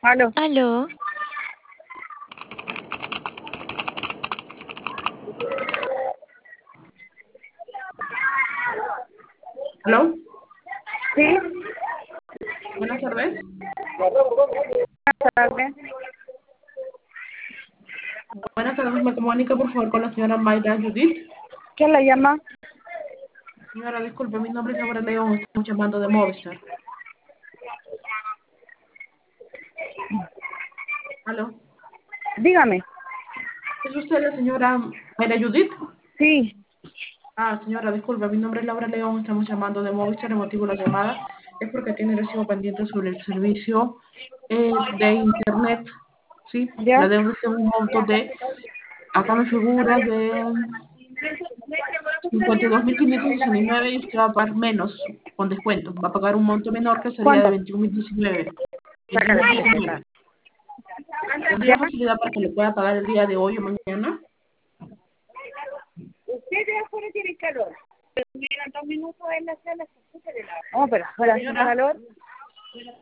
Aló. Aló, ¿Aló? Sí, Buenas tardes. buenas tardes. Buenas tardes, me comunica por favor con la señora Mayra Judith. ¿Quién la llama? Señora, disculpe, mi nombre es Laura León, estamos llamando de Movistar. ¿Aló? Dígame. ¿Es usted la señora Mayra Judith? Sí, Señora, disculpe, mi nombre es Laura León, estamos llamando de Movistar, el motivo de la llamada es porque tiene recibo pendiente sobre el servicio de internet, ¿sí? ¿ya? La deuda es de un monto de, acá me figura de 52.569 y usted va a pagar menos con descuento. Va a pagar un monto menor que sería de ¿Cuánto? 21.019. Saca la tarjeta. 21.019. ¿Tendría ¿Ya? facilidad para que lo pueda pagar el día de hoy o mañana? Usted de afuera tiene calor. Pero si llegan 2 minutos en la sala, se escucha de la... Oh, pero afuera hace Señora, calor.